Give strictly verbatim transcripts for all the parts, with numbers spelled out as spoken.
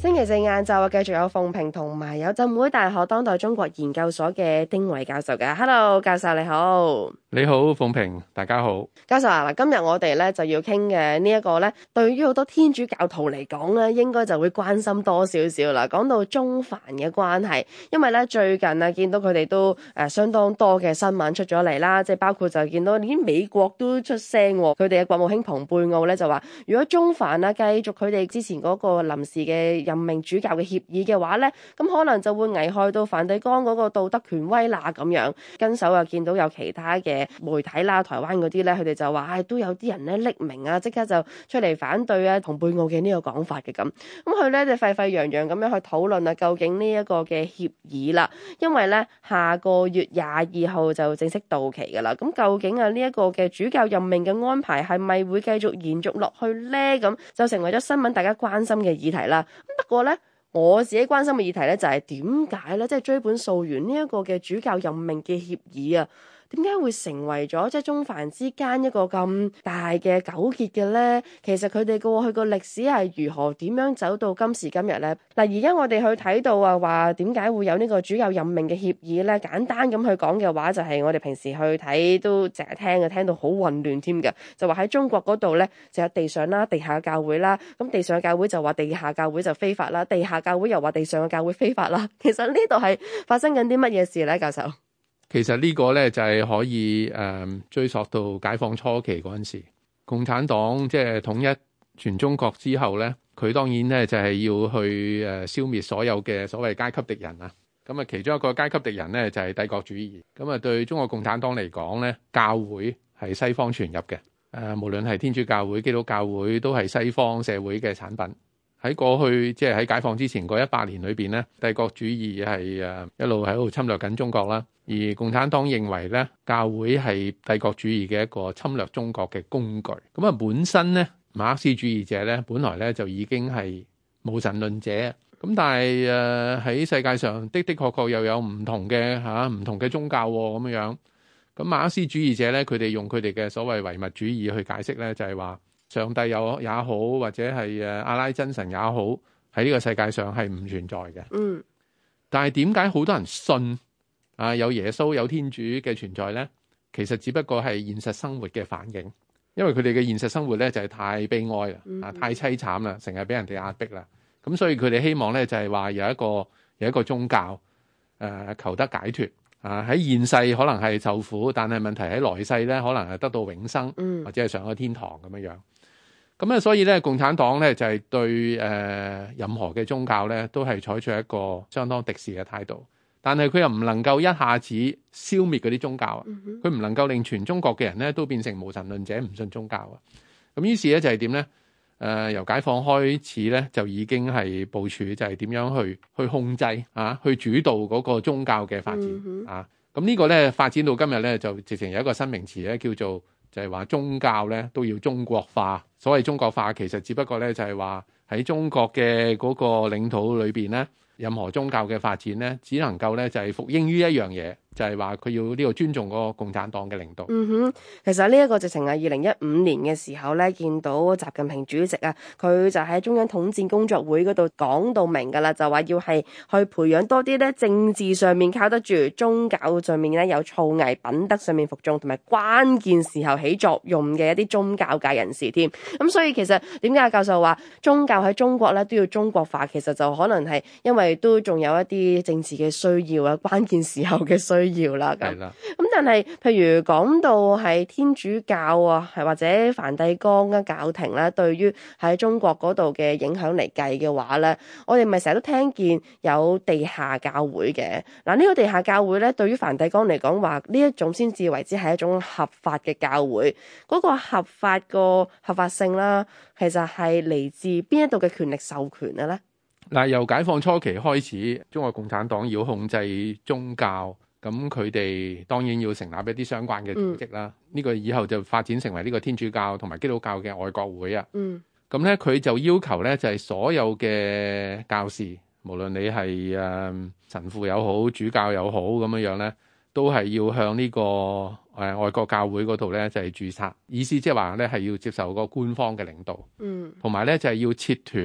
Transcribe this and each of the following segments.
星期四晏晝啊，繼續有鳳萍同埋有浸會大學當代中國研究所嘅丁偉教授嘅。Hello， 教授你好。 你好，鳳萍，大家好。 教授啊，嗱，今日我哋咧就要傾嘅呢一個咧，對於好多天主教徒嚟講咧，應該就會關心多少少啦。講到中梵嘅關係，因為咧最近啊，見到佢哋都誒、呃、相當多嘅新聞出咗嚟啦，即係包括就見到連美國都出聲，佢哋嘅國務卿蓬佩奧咧就話，如果中梵啊繼續佢哋之前嗰個臨時嘅任命主教嘅協議嘅話咧，咁可能就會危害到梵蒂岡嗰個道德權威啦咁樣。跟手又見到有其他嘅媒體啦，台灣嗰啲咧，佢哋就話，唉、哎，都有啲人咧匿名啊，即刻就出嚟反對啊，蓬佩奧嘅呢個講法嘅咁。咁佢咧就沸沸揚揚咁樣去討論啊，究竟呢一個嘅協議啦，因為咧下個月廿二號就正式到期噶啦。咁究竟啊呢一個嘅主教任命嘅安排係咪會繼續延續落去咧？咁就成為咗新聞大家關心嘅議題啦。咁不過咧，我自己關心嘅議題咧就係點解咧，即係追本溯源呢一個嘅主教任命嘅協議啊，點解會成為咗即係中梵之間一個咁大嘅糾結嘅咧？其實佢哋過去個歷史係如何，點樣走到今時今日咧？嗱，而家我哋去睇到啊，話點解會有呢個主教任命嘅協議咧？簡單咁去講嘅話，就係我哋平時去睇都成日聽嘅，聽到好混亂添嘅。就話喺中國嗰度咧，就有地上啦、地下教會啦。咁地上嘅教會就話地下教會就非法啦，地下教會又話地上嘅教會非法啦。其實呢度係發生緊啲乜嘢事咧，教授？ 其實呢個咧就係可以誒、呃、追溯到解放初期嗰陣時，共產黨即係統一全中國之後咧，佢當然咧就係要去誒消滅所有嘅所謂階級敵人啊。咁啊，其中一個階級敵人咧就係帝國主義。咁啊，對中國共產黨嚟講咧，教會係西方傳入嘅。誒，無論係天主教會、基督教會，都係西方社會嘅產品。喺過去即係喺解放之前嗰一百年裏邊咧，帝國主義係誒一路喺度侵略緊中國啦。而共產黨認為咧，教會係帝國主義嘅一個侵略中國嘅工具。咁啊，本身咧，馬克思主義者咧，本來咧就已經係無神論者。咁但係誒喺世界上的的確確又有唔同嘅嚇唔同嘅宗教喎咁樣。咁馬克思主義者咧，佢哋用佢哋嘅所謂唯物主義去解釋咧，就係話上帝有也好，或者係誒阿拉真神也好，喺呢個世界上係唔存在嘅。嗯。但係點解好多人信啊有耶穌有天主嘅存在咧？其實只不過係現實生活嘅反應，因為佢哋嘅現實生活咧就係太悲哀啦，啊太凄慘啦，成日俾人哋壓迫啦。咁所以佢哋希望咧就係話有一個有一個宗教誒求得解脫。啊！喺現世可能係受苦，但係問題喺來世咧，可能係得到永生，嗯、或者係上咗天堂咁樣樣。咁啊，所以咧，共產黨咧就係、是、對誒、呃、任何嘅宗教咧，都係採取一個相當敵視嘅態度。但係佢又唔能夠一下子消滅嗰啲宗教啊！佢唔、嗯、能夠令全中國嘅人咧都變成無神論者，唔信宗教啊！咁於是咧就係點咧？誒、呃、由解放開始咧，就已經係部署，就係點樣去去控制啊，去主導嗰個宗教嘅發展、嗯、哼啊。咁呢個咧發展到今日咧，就直情有一個新名詞咧，叫做就係話宗教咧都要中國化。所謂中國化，其實只不過咧就係話喺中國嘅嗰個領土裏邊咧，任何宗教嘅發展咧，只能夠咧就係服膺於一樣嘢。就係話佢要呢個尊重嗰個共產黨嘅領導。嗯哼， 其實呢一個直情係二零一五年嘅時候咧，見到習近平主席啊，佢就喺中央統戰工作會嗰度講到明㗎啦，就話要係去培養多啲咧政治上面靠得住，宗教上面咧有造詣、品德上面服眾，同埋關鍵時候起作用嘅一啲宗教界人士添。咁所以其實點解教授話宗教喺中國咧都要中國化？其實就可能係因為都仲有一啲政治嘅需要啊，關鍵時候嘅需要。需要啦，咁咁但係譬如講到係天主教啊，係或者梵蒂岡啊教廷咧，對於喺中國嗰度嘅影響嚟計嘅話咧，我哋咪成日都聽見有地下教會嘅。嗱，呢個地下教會咧，對於梵蒂岡嚟講話呢一種先至為之係一種合法嘅教會，嗰個合法個合法性啦，其實係嚟自邊一度嘅權力授權嘅咧？ 嗱，由解放初期開始，中國共產黨要控制宗教。咁佢哋當然要成立一啲相關嘅組織啦。呢、嗯、個以後就發展成為呢個天主教同埋基督教嘅愛國會啊。咁咧佢就要求咧就係、是、所有嘅教士，無論你係誒、呃、神父又好、主教又好咁樣樣咧，都係要向呢、這個誒、呃、愛國教會嗰度咧就係、是、註冊。意思即係話咧係要接受個官方嘅領導。同埋咧就係、是、要切斷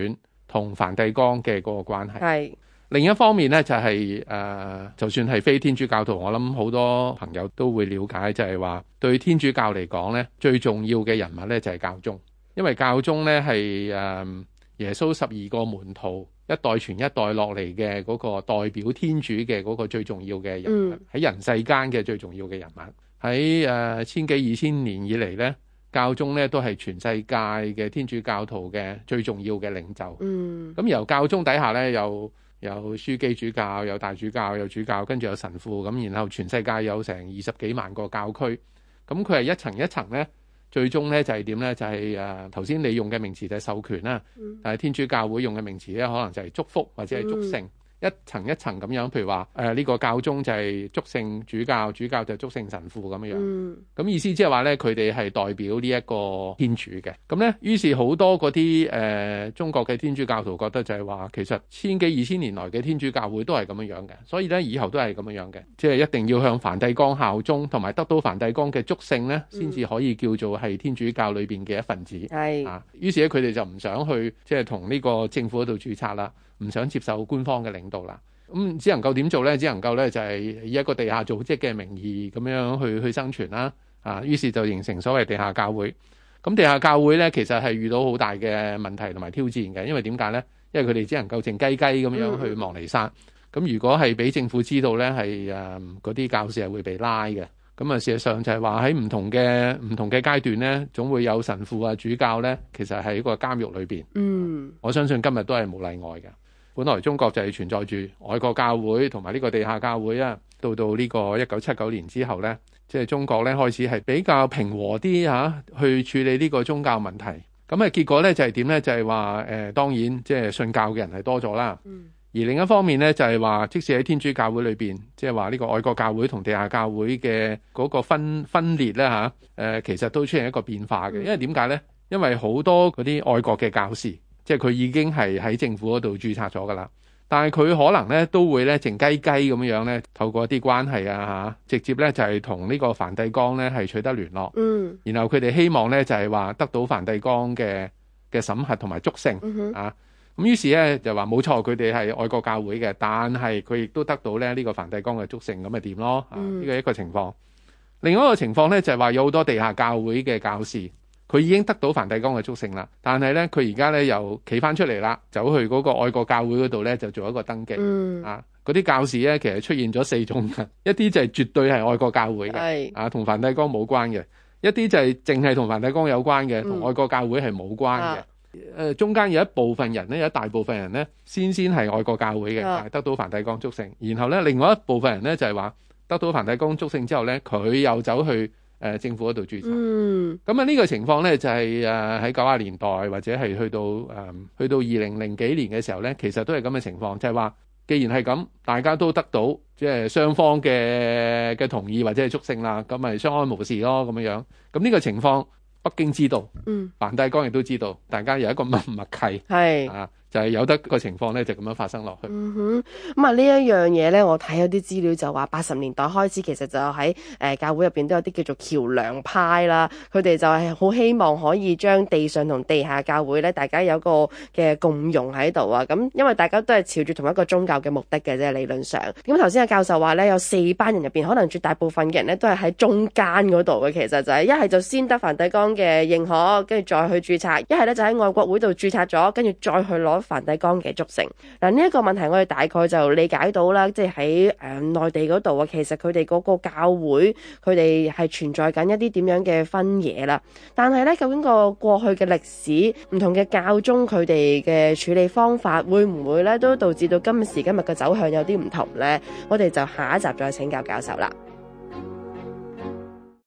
同梵蒂岡嘅嗰個關係。 係。 另一方面咧就係、是、誒、呃，就算係非天主教徒，我諗好多朋友都會了解，就係話對天主教嚟講咧，最重要嘅人物咧就係教宗，因為教宗咧係誒耶穌十二個門徒一代傳一代落嚟嘅嗰個代表天主嘅嗰個最重要嘅人物，喺、嗯、人世間嘅最重要嘅人物。喺誒、呃、千幾二千年以嚟咧，教宗咧都係全世界嘅天主教徒嘅最重要嘅領袖。嗯，咁由教宗底下咧有。有樞機主教，有大主教，有主教，跟住有神父咁，然後全世界有成二十幾萬個教區，咁佢係一層一層咧，最終咧就係點咧？就係誒頭先你用嘅名詞就係授權啦，嗯、但係天主教會用嘅名詞咧，可能就係祝福或者係祝聖。嗯一層一層咁樣，譬如話誒呢個教宗就係祝聖主教，主教就祝聖神父咁樣樣。咁、嗯、意思即係話咧，佢哋係代表呢一個天主嘅。咁咧，於是好多嗰啲誒中國嘅天主教徒覺得就係話，其實千幾二千年來嘅天主教會都係咁樣樣嘅，所以咧以後都係咁樣樣嘅，即係一定要向梵蒂岡效忠，同埋得到梵蒂岡嘅祝聖咧，先至可以叫做係天主教裏邊嘅一份子。係、嗯、啊，於是咧佢哋就唔想去即係同呢個政府嗰度註冊啦。唔想接受官方嘅領導啦，咁只能夠點做咧？只能夠咧就係以一個地下組織嘅名義咁樣去去生存啦。啊，於是就形成所謂地下教會。咁地下教會咧，其實係遇到好大嘅問題同埋挑戰嘅，因為點解咧？因為佢哋只能夠靜雞雞咁樣去望彌撒。咁、嗯、如果係俾政府知道咧，係誒嗰啲教士係會被拉嘅。咁啊，事實上就係話喺唔同嘅唔同嘅階段咧，總會有神父啊、主教咧，其實喺個監獄裏邊。嗯，我相信今日都係冇例外嘅。本來中國就係存在住外國教會同埋呢個地下教會啊，到到呢個一九七九年之後呢，即係中國呢開始係比較平和啲嚇去處理呢個宗教問題。咁啊結果呢就係點呢？就係話誒當然即係信教嘅人係多咗啦。嗯。而另一方面呢，就係話，即使喺天主教會裏邊，即係話呢個外國教會同地下教會嘅嗰個分分裂呢，嚇誒，其實都出現一個變化嘅。因為點解呢？因為好多嗰啲外國嘅教士。即係佢已經係喺政府嗰度註冊咗㗎啦，但係佢可能咧都會咧靜雞雞咁樣咧，透過一啲關係啊嚇，直接咧就係同呢個梵蒂岡咧係取得聯絡，嗯，然後佢哋希望咧就係話得到梵蒂岡嘅嘅審核同埋祝聖、嗯、啊，咁於是咧就話冇錯，佢哋係外國教會嘅，但係佢亦都得到咧呢個梵蒂岡嘅祝聖，咁咪點咯？啊，呢個一個情況。另外一個情況咧就係話有好多地下教會嘅教士。佢已經得到梵蒂岡嘅祝聖啦，但係咧佢而家咧又企翻出嚟啦，走去嗰個愛國教會嗰度咧就做一個登記。嗯、啊，嗰啲教士咧其實出現咗四種嘅，一啲就係絕對係愛國教會嘅，啊同梵蒂岡冇關嘅；一啲就係淨係同梵蒂岡有關嘅，同愛國教會係冇關嘅。誒、嗯啊，中間有一部分人咧，有一大部分人咧，先先係愛國教會嘅，啊、得到梵蒂岡祝聖，然後咧另外一部分人咧就係話得到梵蒂岡祝聖之後咧，佢又走去。誒、呃、政府嗰度註冊，咁啊呢個情況咧就係誒喺九十年代或者係去到誒、呃、去到二零零幾年嘅時候咧，其實都係咁嘅情況，就係、是、話既然係咁，大家都得到即係雙方嘅嘅同意或者係祝聖啦，咁咪相安無事咯咁樣樣。咁呢個情況北京知道，嗯，梵蒂岡亦都知道，大家有一個默默契，係啊。就係、是、有得個情況咧，就咁樣發生落去。嗯哼， 咁啊呢一樣嘢咧，我睇有啲資料就話八十年代開始，其實就喺誒、呃、教會入邊都有啲叫做橋梁派啦。佢哋就係好希望可以將地上同地下教會咧，大家有個嘅共融喺度啊。咁因為大家都係朝住同一個宗教嘅目的嘅啫，理論上。咁頭先阿教授話咧，有四班人入邊，可能絕大部分嘅人咧都係喺中間嗰度嘅。其實就係一係就先得梵蒂岡嘅認可，跟住再去註冊；一係咧就喺愛國會度註冊咗，跟住再去攞梵蒂岡嘅祝聖。嗱，呢一個問題我哋大概就理解到啦，即係喺誒內地嗰度啊，其實佢哋嗰個教會佢哋係存在緊一啲點樣嘅分野啦。但係咧，究竟個過去嘅歷史唔同嘅教宗佢哋嘅處理方法會唔會咧都導致到今時今日嘅走向有啲唔同咧？我哋就下一集再請教教授啦。